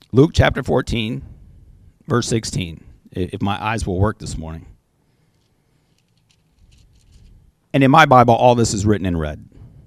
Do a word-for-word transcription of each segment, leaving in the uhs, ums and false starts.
Luke chapter fourteen, verse sixteen, if my eyes will work this morning. And in my Bible, all this is written in red.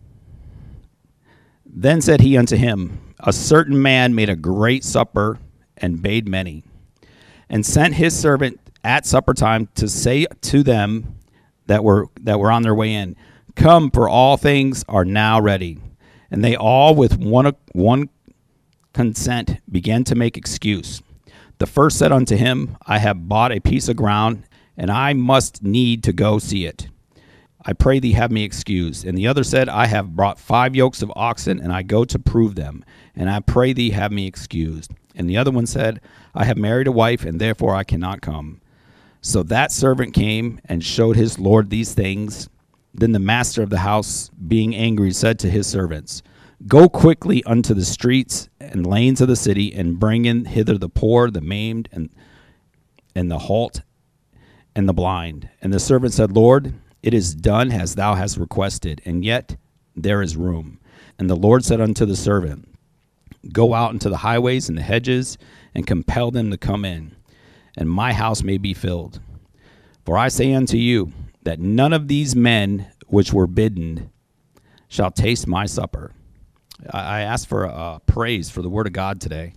Then said he unto him, a certain man made a great supper and bade many, and sent his servant at supper time to say to them that were that were on their way in, come, for all things are now ready. And they all with one one consent began to make excuse. The first said unto him, I have bought a piece of ground, and I must need to go see it. I pray thee have me excused. And the other said, I have brought five yokes of oxen, and I go to prove them, and I pray thee have me excused. And the other one said, I have married a wife, and therefore I cannot come. So that servant came and showed his lord these things. Then the master of the house, being angry, said to his servants, go quickly unto the streets and lanes of the city, and bring in hither the poor, the maimed, and and the halt, and the blind. And the servant said, Lord, it is done as thou hast requested, and yet there is room. And the Lord said unto the servant, go out into the highways and the hedges, and compel them to come in, and my house may be filled. For I say unto you, that none of these men which were bidden shall taste my supper. I ask for uh, praise for the word of God today.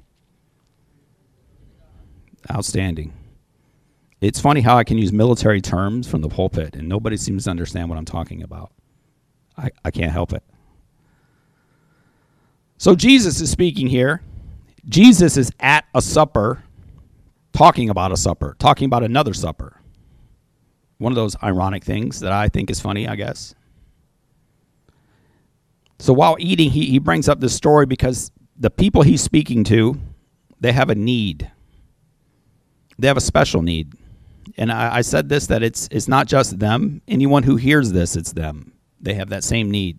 Outstanding. It's funny how I can use military terms from the pulpit, and nobody seems to understand what I'm talking about. I, I can't help it. So Jesus is speaking here. Jesus is at a supper, talking about a supper, talking about another supper. One of those ironic things that I think is funny, I guess. So while eating, he, he brings up this story because the people he's speaking to, they have a need. They have a special need. And I, I said this, that it's it's not just them. Anyone who hears this, it's them. They have that same need.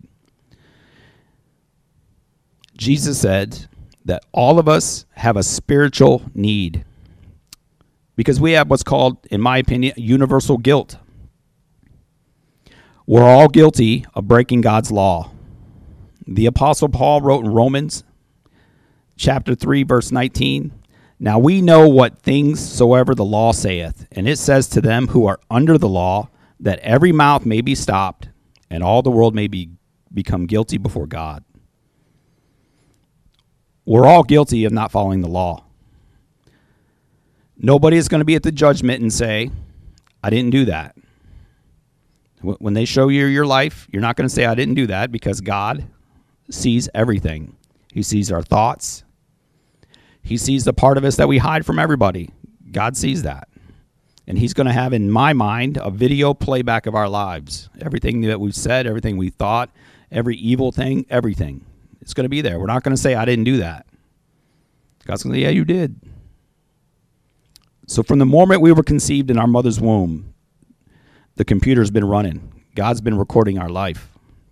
Jesus said that all of us have a spiritual need because we have what's called, in my opinion, universal guilt. We're all guilty of breaking God's law. The Apostle Paul wrote in Romans chapter three, verse nineteen, now we know what things soever the law saith, and it says to them who are under the law, that every mouth may be stopped, and all the world may be become guilty before God. We're all guilty of not following the law. Nobody is going to be at the judgment and say, I didn't do that. When they show you your life, you're not going to say, I didn't do that, because God sees everything. He sees our thoughts. He sees the part of us that we hide from everybody. God sees that. And he's going to have, in my mind, a video playback of our lives. Everything that we've said, everything we thought, every evil thing, everything. It's going to be there. We're not going to say, I didn't do that. God's going to say, yeah, you did. So from the moment we were conceived in our mother's womb, the computer's been running. God's been recording our life.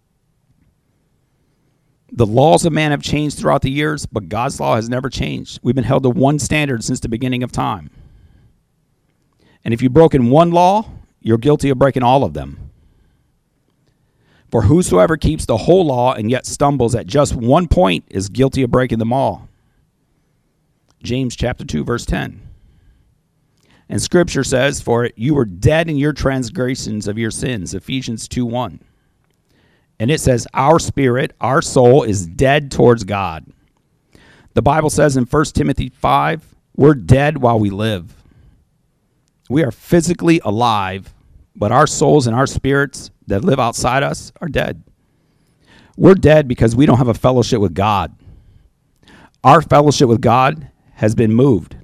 The laws of man have changed throughout the years, but God's law has never changed. We've been held to one standard since the beginning of time. And if you've broken one law, you're guilty of breaking all of them. For whosoever keeps the whole law and yet stumbles at just one point is guilty of breaking them all. James chapter two, verse ten. And Scripture says, for you were dead in your transgressions of your sins, Ephesians two one. And it says, our spirit, our soul is dead towards God. The Bible says in First Timothy five, we're dead while we live. We are physically alive, but our souls and our spirits that live outside us are dead. We're dead because we don't have a fellowship with God. Our fellowship with God has been moved.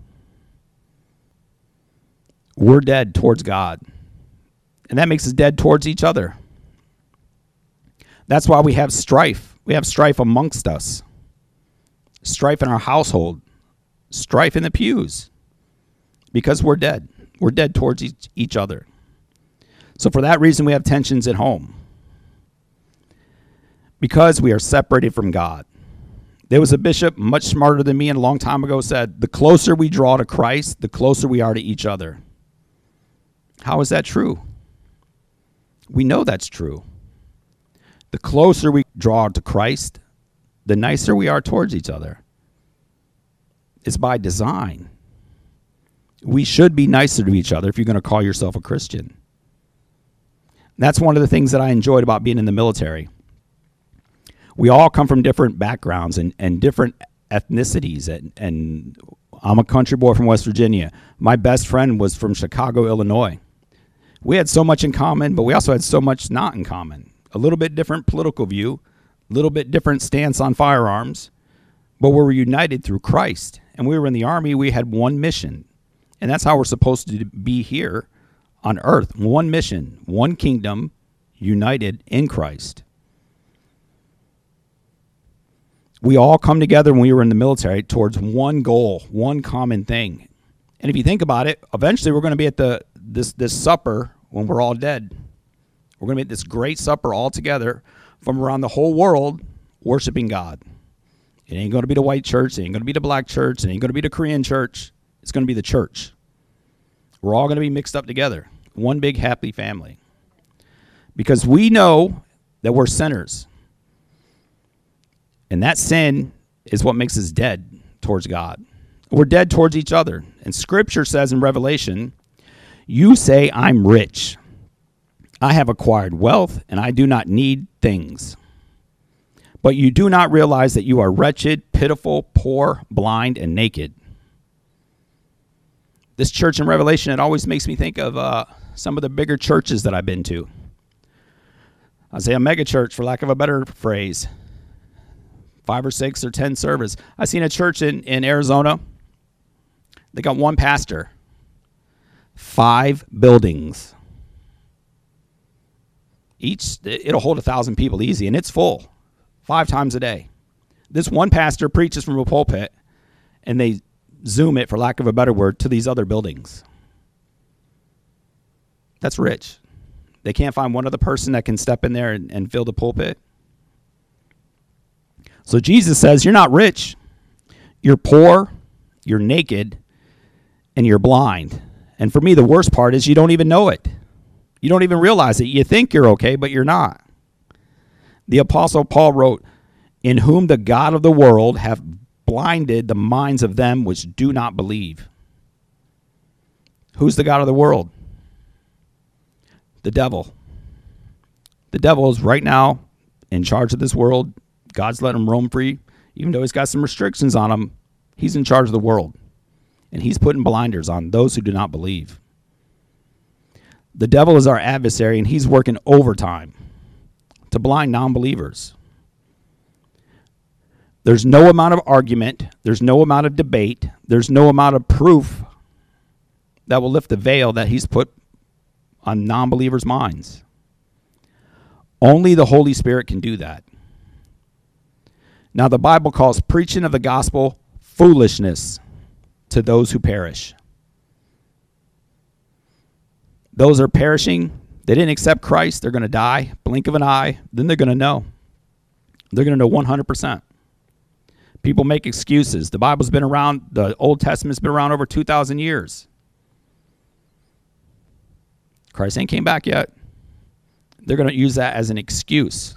We're dead towards God. And that makes us dead towards each other. That's why we have strife. We have strife amongst us. Strife in our household. Strife in the pews. Because we're dead. We're dead towards each, each other. So for that reason, we have tensions at home. Because we are separated from God. There was a bishop much smarter than me and a long time ago said, the closer we draw to Christ, the closer we are to each other. How is that true? We know that's true. The closer we draw to Christ, the nicer we are towards each other. It's by design. We should be nicer to each other if you're going to call yourself a Christian. That's one of the things that I enjoyed about being in the military. We all come from different backgrounds and, and different ethnicities. And, and I'm a country boy from West Virginia. My best friend was from Chicago, Illinois. We had so much in common, but we also had so much not in common. A little bit different political view, a little bit different stance on firearms, but we were united through Christ. And we were in the Army. We had one mission. And that's how we're supposed to be here on earth. One mission, one kingdom, united in Christ. We all come together when we were in the military towards one goal, one common thing. And if you think about it, eventually we're going to be at the this this supper when we're all dead. We're going to be at this great supper all together from around the whole world worshiping God. It ain't going to be the white church. It ain't going to be the black church. It ain't going to be the Korean church. It's going to be the church. We're all going to be mixed up together. One big happy family. Because we know that we're sinners. And that sin is what makes us dead towards God. We're dead towards each other. And Scripture says in Revelation, you say, I'm rich. I have acquired wealth, and I do not need things. But you do not realize that you are wretched, pitiful, poor, blind, and naked. This church in Revelation, it always makes me think of uh, some of the bigger churches that I've been to. I'll say a mega church, for lack of a better phrase. Five or six or ten service. I've seen a church in, in Arizona. They got one pastor. Five buildings. Each, it'll hold a thousand people easy, and it's full. Five times a day. This one pastor preaches from a pulpit, and they zoom it, for lack of a better word, to these other buildings. That's rich. They can't find one other person that can step in there and, and fill the pulpit. So Jesus says, you're not rich. You're poor, you're naked, and you're blind. And for me, the worst part is you don't even know it. You don't even realize it. You think you're okay, but you're not. The Apostle Paul wrote, in whom the God of the world hath blinded the minds of them which do not believe. Who's the God of the world? The devil. The devil is right now in charge of this world. God's let him roam free. Even though he's got some restrictions on him, he's in charge of the world. And he's putting blinders on those who do not believe. The devil is our adversary, and he's working overtime to blind non-believers. There's no amount of argument, there's no amount of debate, there's no amount of proof that will lift the veil that he's put on non-believers' minds. Only the Holy Spirit can do that. Now, the Bible calls preaching of the gospel foolishness to those who perish. Those are perishing. They didn't accept Christ. They're going to die. Blink of an eye. Then they're going to know. They're going to know one hundred percent. People make excuses. The Bible's been around. The Old Testament's been around over two thousand years. Christ ain't came back yet. They're going to use that as an excuse.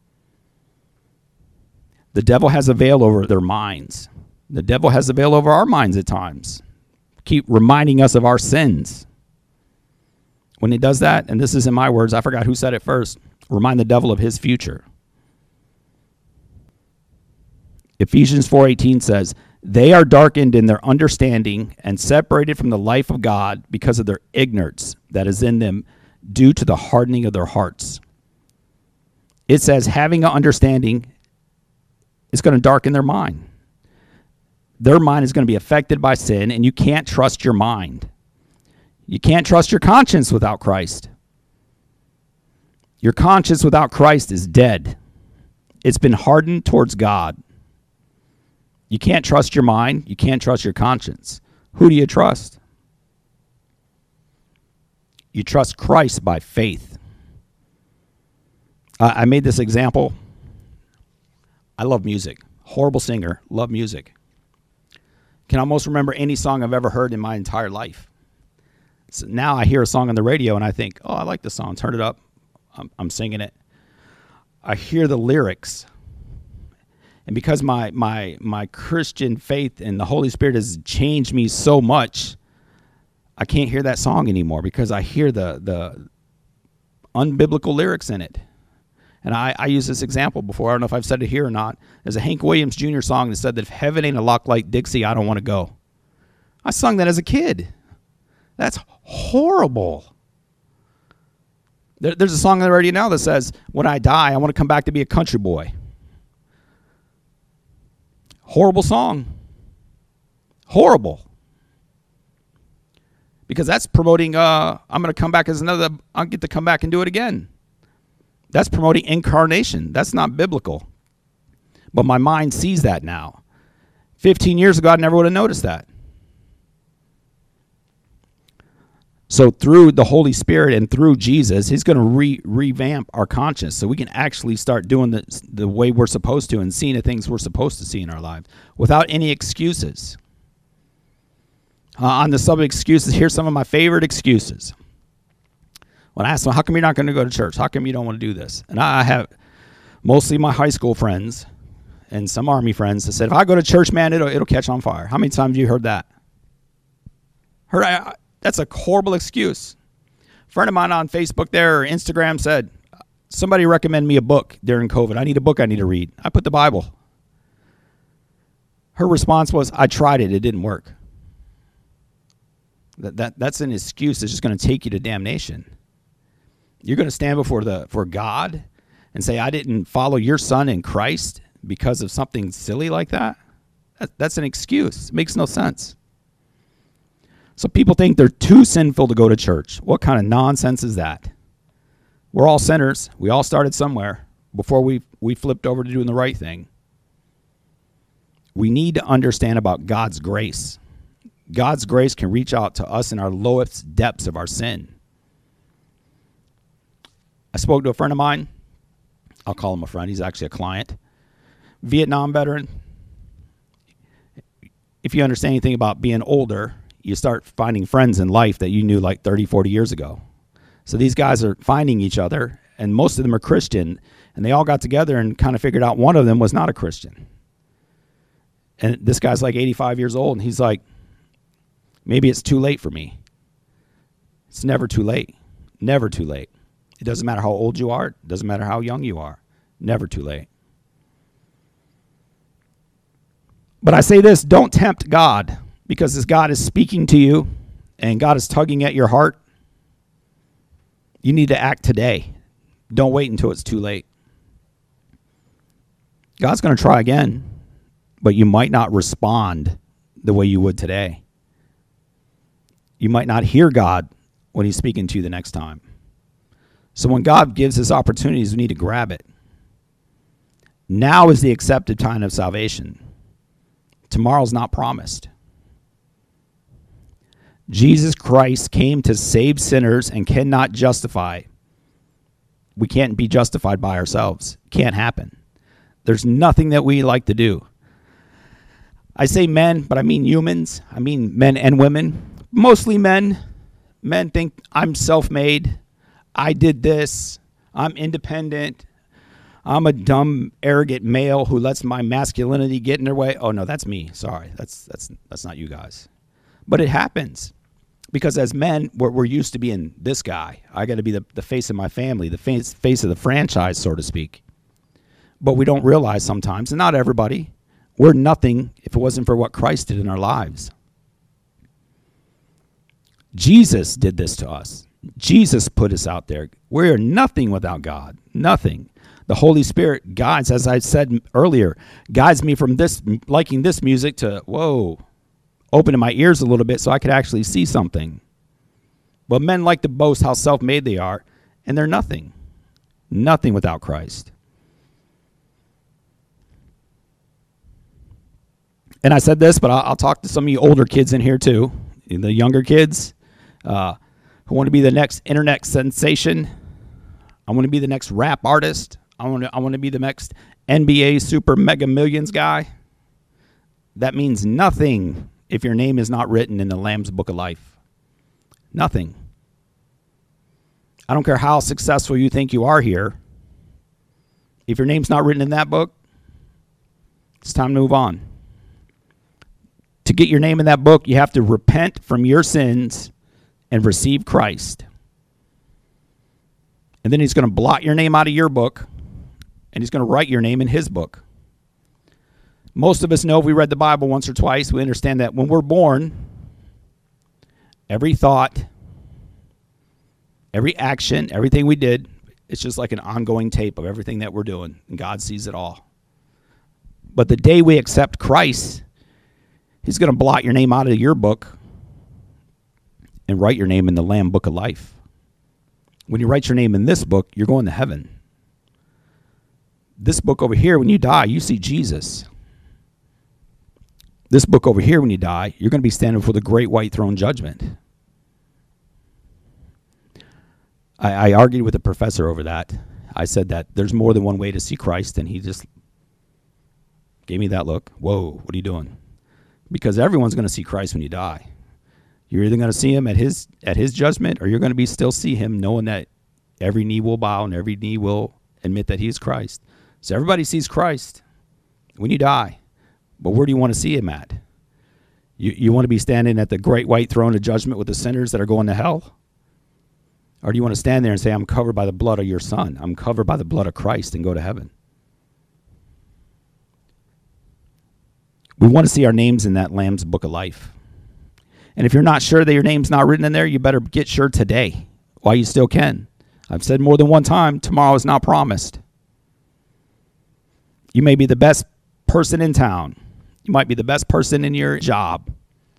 The devil has a veil over their minds. The devil has a veil over our minds at times. Keep reminding us of our sins. When he does that, and this is in my words, I forgot who said it first, remind the devil of his future. Ephesians four eighteen says, they are darkened in their understanding and separated from the life of God because of their ignorance that is in them due to the hardening of their hearts. It says having an understanding is going to darken their mind. Their mind is going to be affected by sin, and you can't trust your mind. You can't trust your conscience without Christ. Your conscience without Christ is dead. It's been hardened towards God. You can't trust your mind. You can't trust your conscience. Who do you trust? You trust Christ by faith. Uh, I made this example. I love music. Horrible singer. Love music. Can almost remember any song I've ever heard in my entire life. So now I hear a song on the radio and I think, oh, I like the song. Turn it up. I'm, I'm singing it. I hear the lyrics. And because my my my Christian faith and the Holy Spirit has changed me so much, I can't hear that song anymore because I hear the the unbiblical lyrics in it. And I, I use this example before. I don't know if I've said it here or not. There's a Hank Williams Junior song that said that if heaven ain't a lock like Dixie, I don't want to go. I sung that as a kid. That's horrible. There, there's a song already now that says, when I die, I want to come back to be a country boy. Horrible song. Horrible. Because that's promoting, uh, I'm going to come back as another, I'll get to come back and do it again. That's promoting incarnation. That's not biblical. But my mind sees that now. fifteen years ago, I never would have noticed that. So through the Holy Spirit and through Jesus, he's going to re- revamp our conscience so we can actually start doing the, the way we're supposed to and seeing the things we're supposed to see in our lives without any excuses. Uh, on the subject of excuses, here's some of my favorite excuses. When I ask them, how come you're not going to go to church? How come you don't want to do this? And I have mostly my high school friends and some Army friends that said, if I go to church, man, it'll, it'll catch on fire. How many times have you heard that? Heard I, That's a horrible excuse. A friend of mine on Facebook there or Instagram said, somebody recommend me a book during COVID. I need a book I need to read. I put the Bible. Her response was, I tried it. It didn't work. That, that That's an excuse that's just going to take you to damnation. You're going to stand before the for God and say, I didn't follow your son in Christ because of something silly like that? that that's an excuse. It makes no sense. So people think they're too sinful to go to church. What kind of nonsense is that? We're all sinners. We all started somewhere before we, we flipped over to doing the right thing. We need to understand about God's grace. God's grace can reach out to us in our lowest depths of our sin. I spoke to a friend of mine. I'll call him a friend. He's actually a client. Vietnam veteran. If you understand anything about being older, you start finding friends in life that you knew like thirty, forty years ago. So these guys are finding each other, and most of them are Christian, and they all got together and kind of figured out one of them was not a Christian. And this guy's like eighty-five years old, and he's like, maybe it's too late for me. It's never too late. Never too late. It doesn't matter how old you are. It doesn't matter how young you are. Never too late. But I say this, don't tempt God, because as God is speaking to you and God is tugging at your heart, you need to act today. Don't wait until it's too late. God's going to try again, but you might not respond the way you would today. You might not hear God when he's speaking to you the next time. So when God gives us opportunities, we need to grab it. Now is the accepted time of salvation. Tomorrow's not promised. Jesus Christ came to save sinners and cannot justify. We can't be justified by ourselves. It can't happen. There's nothing that we like to do. I say men, but I mean humans. I mean men and women. Mostly men. Men think I'm self-made. I did this. I'm independent. I'm a dumb, arrogant male who lets my masculinity get in their way. Oh, no, that's me. Sorry. That's that's that's not you guys. But it happens. Because as men, we're, we're used to being this guy. I got to be the, the face of my family, the face, face of the franchise, so to speak. But we don't realize sometimes, and not everybody, we're nothing if it wasn't for what Christ did in our lives. Jesus did this to us. Jesus put us out there. We're nothing without God. Nothing. The Holy Spirit guides, as I said earlier, guides me from this, liking this music to, whoa, opening my ears a little bit so I could actually see something. But men like to boast how self-made they are, and they're nothing. Nothing without Christ. And I said this, but I'll, I'll talk to some of you older kids in here too. The younger kids uh, who want to be the next internet sensation. I want to be the next rap artist. I want to, I want to be the next N B A Super Mega Millions guy. That means nothing if your name is not written in the Lamb's Book of Life. Nothing. I don't care how successful you think you are here. If your name's not written in that book, It's time to move on. To get your name in that book, you have to repent from your sins and receive Christ. And then he's going to blot your name out of your book, and he's going to write your name in his book. Most of us know, if we read the Bible once or twice, we understand that when we're born, every thought, every action, everything we did, it's just like an ongoing tape of everything that we're doing, and God sees it all. But the day we accept Christ, he's going to blot your name out of your book and write your name in the Lamb Book of Life. When you write your name in this book, you're going to heaven. This book over here, when you die, you see Jesus. This book over here, when you die, you're going to be standing before the great white throne judgment. I, I argued with a professor over that. I said that there's more than one way to see Christ, and he just gave me that look. Whoa, what are you doing? Because everyone's going to see Christ when you die. You're either going to see him at his at his judgment, or you're going to be still see him knowing that every knee will bow and every knee will admit that he's Christ. So everybody sees Christ when you die. But where do you want to see him at? You, you want to be standing at the great white throne of judgment with the sinners that are going to hell? Or do you want to stand there and say, I'm covered by the blood of your son. I'm covered by the blood of Christ, and go to heaven? We want to see our names in that Lamb's Book of Life. And if you're not sure that your name's not written in there, you better get sure today while you still can. I've said more than one time, tomorrow is not promised. You may be the best person in town. You might be the best person in your job.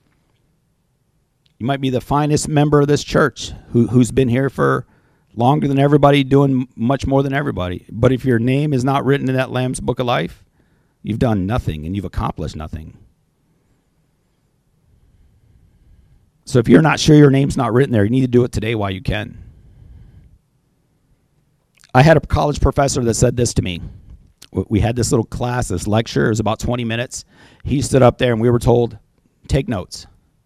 You might be the finest member of this church who, who's been here for longer than everybody, doing much more than everybody. But if your name is not written in that Lamb's Book of Life, you've done nothing and you've accomplished nothing. So if you're not sure your name's not written there, you need to do it today while you can. I had a college professor that said this to me. We had this little class, this lecture. It was about twenty minutes. He stood up there and we were told, take notes.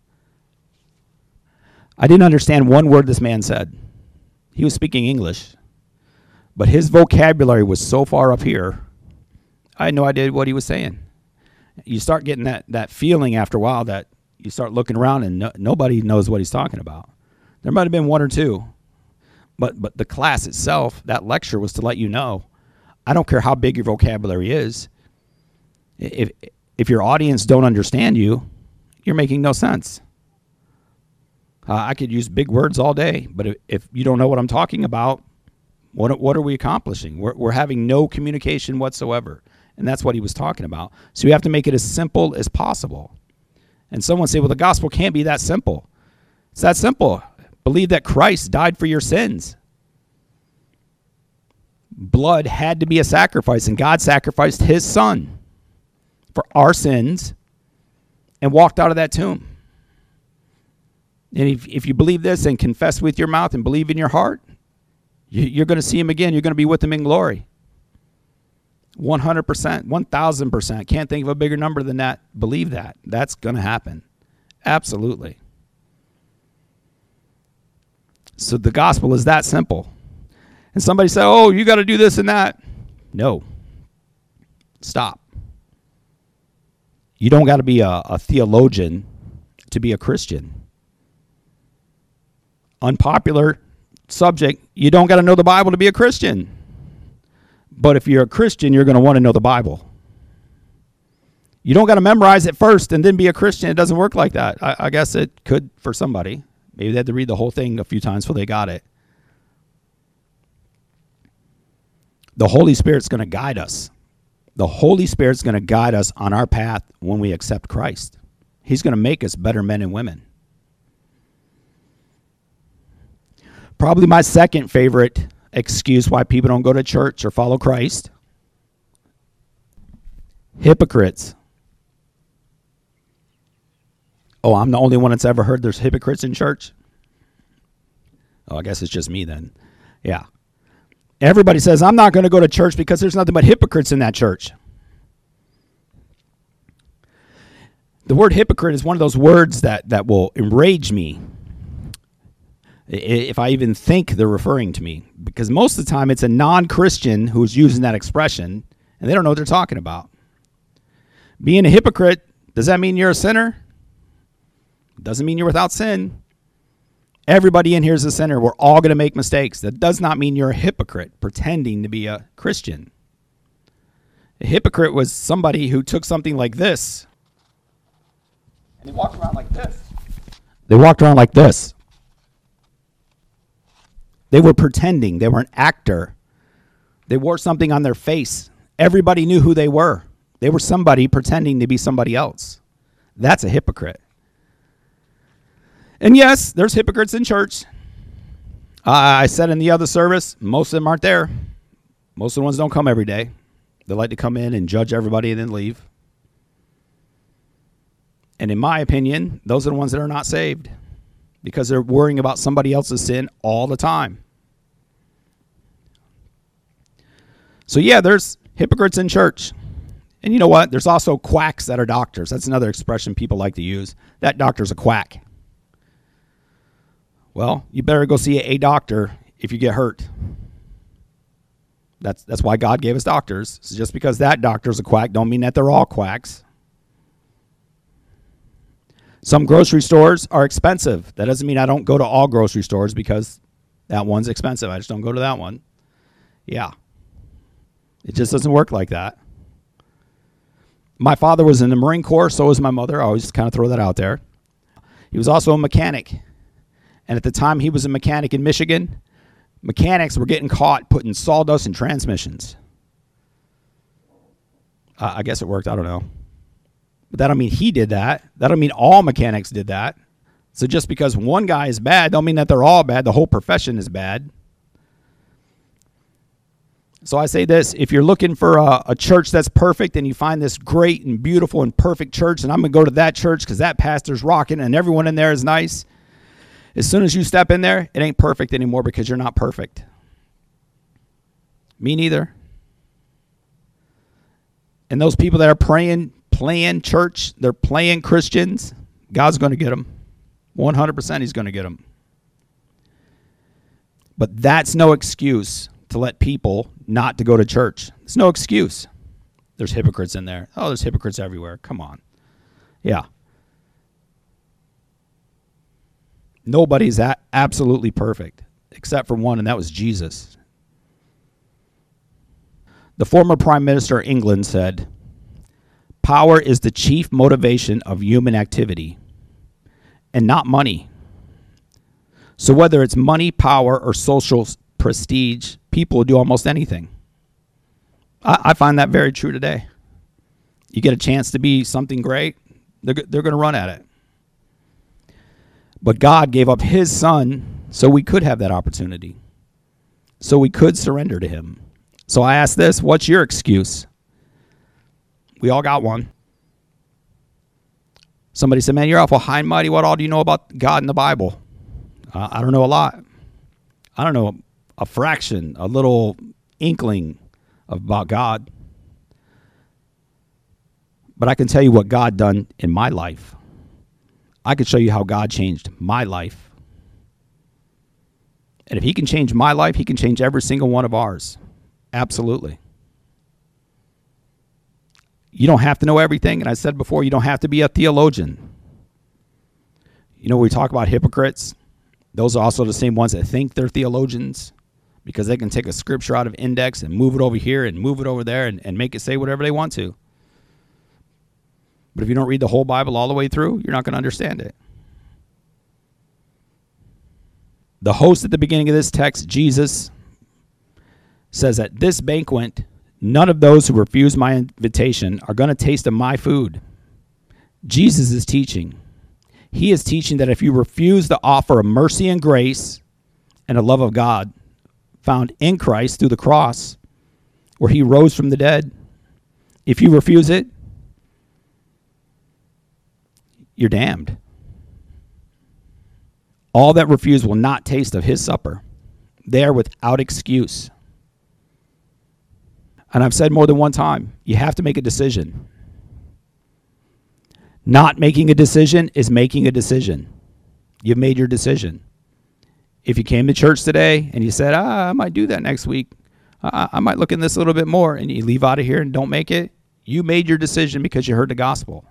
I didn't understand one word this man said. He was speaking English, but his vocabulary was so far up here, I had no idea what he was saying. You start getting that, that feeling after a while that you start looking around and no, nobody knows what he's talking about. There might have been one or two, but but the class itself, that lecture was to let you know, I don't care how big your vocabulary is. If if your audience don't understand you, you're making no sense. Uh, I could use big words all day, but if, if you don't know what I'm talking about, what what are we accomplishing? We're we're having no communication whatsoever, and that's what he was talking about. So you have to make it as simple as possible. And someone say, well, the gospel can't be that simple. It's that simple. Believe that Christ died for your sins. Blood had to be a sacrifice, and God sacrificed his son for our sins and walked out of that tomb. And if, if you believe this and confess with your mouth and believe in your heart, you, you're going to see him again. You're going to be with him in glory. one hundred percent, one thousand percent. Can't think of a bigger number than that. Believe that. That's going to happen. Absolutely. So the gospel is that simple. And somebody said, oh, you got to do this and that. No. Stop. You don't got to be a, a theologian to be a Christian. Unpopular subject, you don't got to know the Bible to be a Christian. But if you're a Christian, you're going to want to know the Bible. You don't got to memorize it first and then be a Christian. It doesn't work like that. I, I guess it could for somebody. Maybe they had to read the whole thing a few times before they got it. The Holy Spirit's going to guide us. The Holy Spirit's going to guide us on our path when we accept Christ. He's going to make us better men and women. Probably my second favorite excuse why people don't go to church or follow Christ. Hypocrites. Oh, I'm the only one that's ever heard there's hypocrites in church? Oh, I guess it's just me then. Yeah. Everybody says, I'm not going to go to church because there's nothing but hypocrites in that church. The word hypocrite is one of those words that, that will enrage me if I even think they're referring to me. Because most of the time it's a non-Christian who's using that expression, and they don't know what they're talking about. Being a hypocrite, does that mean you're a sinner? Doesn't mean you're without sin. Everybody in here is a sinner. We're all going to make mistakes. That does not mean you're a hypocrite pretending to be a Christian. A hypocrite was somebody who took something like this and they walked around like this. They walked around like this. They were pretending. They were an actor. They wore something on their face. Everybody knew who they were. They were somebody pretending to be somebody else. That's a hypocrite. And yes, there's hypocrites in church. Uh, I said in the other service, most of them aren't there. Most of the ones don't come every day. They like to come in and judge everybody and then leave. And in my opinion, those are the ones that are not saved because they're worrying about somebody else's sin all the time. So yeah, there's hypocrites in church. And you know what? There's also quacks that are doctors. That's another expression people like to use. That doctor's a quack. Well, you better go see a doctor if you get hurt. That's that's why God gave us doctors. So just because that doctor's a quack don't mean that they're all quacks. Some grocery stores are expensive. That doesn't mean I don't go to all grocery stores because that one's expensive. I just don't go to that one. Yeah. It just doesn't work like that. My father was in the Marine Corps, so was my mother. I always just kind of throw that out there. He was also a mechanic. And at the time he was a mechanic in Michigan, mechanics were getting caught putting sawdust in transmissions. Uh, I guess it worked. I don't know. But that don't mean he did that. That don't mean all mechanics did that. So just because one guy is bad don't mean that they're all bad. The whole profession is bad. So I say this, if you're looking for a, a church that's perfect and you find this great and beautiful and perfect church, and I'm going to go to that church because that pastor's rocking and everyone in there is nice, as soon as you step in there, it ain't perfect anymore because you're not perfect. Me neither. And those people that are praying, playing church, they're playing Christians, God's going to get them. one hundred percent he's going to get them. But that's no excuse to let people not to go to church. It's no excuse. There's hypocrites in there. Oh, there's hypocrites everywhere. Come on. Yeah. Nobody's a- absolutely perfect except for one, and that was Jesus. The former Prime Minister of England said, "Power is the chief motivation of human activity, and not money. So whether it's money, power, or social prestige, people will do almost anything." I, I find that very true today. You get a chance to be something great, they're, they're going to run at it. But God gave up his son so we could have that opportunity, so we could surrender to him. So I ask this, what's your excuse? We all got one. Somebody said, "Man, you're awful high and mighty. What all do you know about God in the Bible?" Uh, I don't know a lot. I don't know a fraction, a little inkling about God. But I can tell you what God done in my life. I can show you how God changed my life. And if he can change my life, he can change every single one of ours. Absolutely. You don't have to know everything. And I said before, you don't have to be a theologian. You know, we talk about hypocrites. Those are also the same ones that think they're theologians because they can take a scripture out of index and move it over here and move it over there and, and make it say whatever they want to. But if you don't read the whole Bible all the way through, you're not going to understand it. The host at the beginning of this text, Jesus, says, "At this banquet, none of those who refuse my invitation are going to taste of my food." Jesus is teaching. He is teaching that if you refuse the offer of mercy and grace and the love of God found in Christ through the cross, where he rose from the dead, if you refuse it, you're damned. All that refuse will not taste of his supper. They are without excuse. And I've said more than one time, you have to make a decision. Not making a decision is making a decision. You've made your decision. If you came to church today and you said, ah, I might do that next week. Uh, I might look in this a little bit more, and you leave out of here and don't make it, You made your decision because you heard the gospel.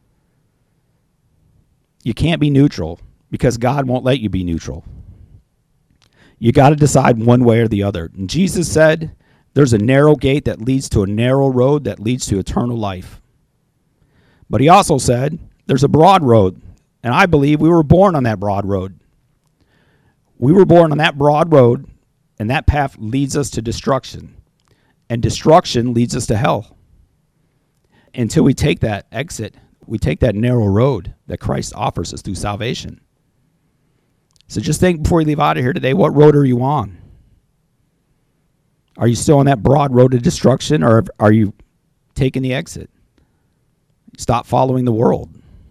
You can't be neutral because God won't let you be neutral. You got to decide one way or the other. And Jesus said, there's a narrow gate that leads to a narrow road that leads to eternal life. But he also said, there's a broad road. And I believe we were born on that broad road. We were born on that broad road, and that path leads us to destruction. And destruction leads us to hell. Until we take that exit, we take that narrow road that Christ offers us through salvation. So just think before you leave out of here today, what road are you on? Are you still on that broad road to destruction, or are you taking the exit? Stop following the world.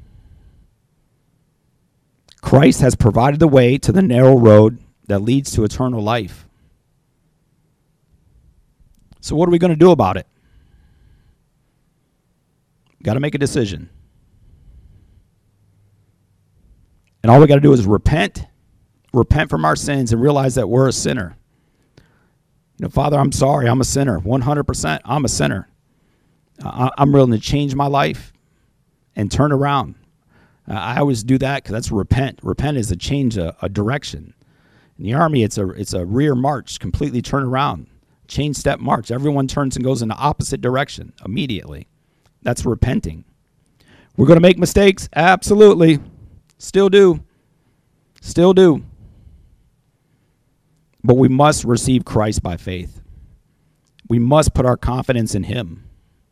Christ has provided the way to the narrow road that leads to eternal life. So what are we going to do about it? Got to make a decision. And all we got to do is repent, repent from our sins, and realize that we're a sinner. You know, Father, I'm sorry, I'm a sinner. one hundred percent, I'm a sinner. Uh, I'm willing to change my life and turn around. Uh, I always do that because that's repent. Repent is a change, a, a direction. In the Army, it's a it's a rear march, completely turn around, change step march. Everyone turns and goes in the opposite direction immediately. That's repenting. We're going to make mistakes, absolutely. Still do. Still do. But we must receive Christ by faith. We must put our confidence in him.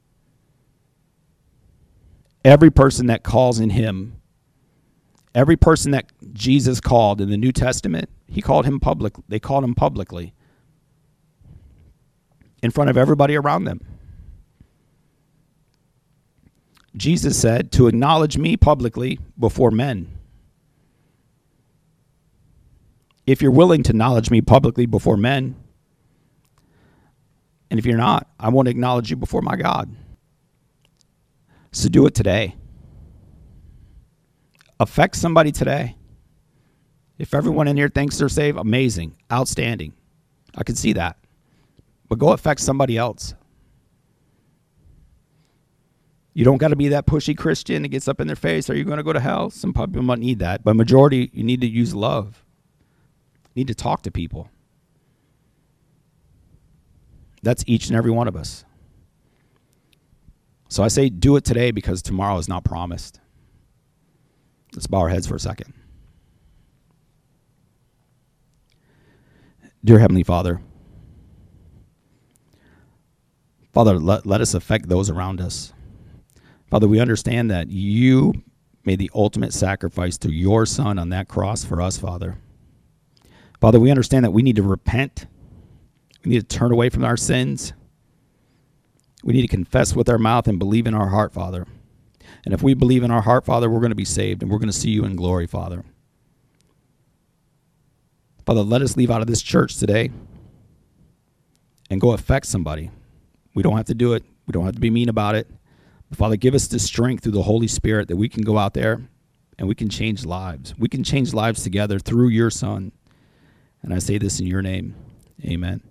Every person that calls in him, every person that Jesus called in the New Testament, he called him public. They called him publicly in front of everybody around them. Jesus said to acknowledge me publicly before men. If you're willing to acknowledge me publicly before men, and if you're not, I won't acknowledge you before my God. So do it today. Affect somebody today. If everyone in here thinks they're saved, amazing, outstanding. I can see that. But go affect somebody else. You don't got to be that pushy Christian that gets up in their face. Are you going to go to hell? Some people might need that. But majority, you need to use love. You need to talk to people. That's each and every one of us. So I say do it today because tomorrow is not promised. Let's bow our heads for a second. Dear Heavenly Father, Father, let, let us affect those around us. Father, we understand that you made the ultimate sacrifice through your Son on that cross for us, Father. Father, we understand that we need to repent. We need to turn away from our sins. We need to confess with our mouth and believe in our heart, Father. And if we believe in our heart, Father, we're going to be saved and we're going to see you in glory, Father. Father, let us leave out of this church today and go affect somebody. We don't have to do it. We don't have to be mean about it. But Father, give us the strength through the Holy Spirit that we can go out there and we can change lives. We can change lives together through your Son. And I say this in your name. Amen.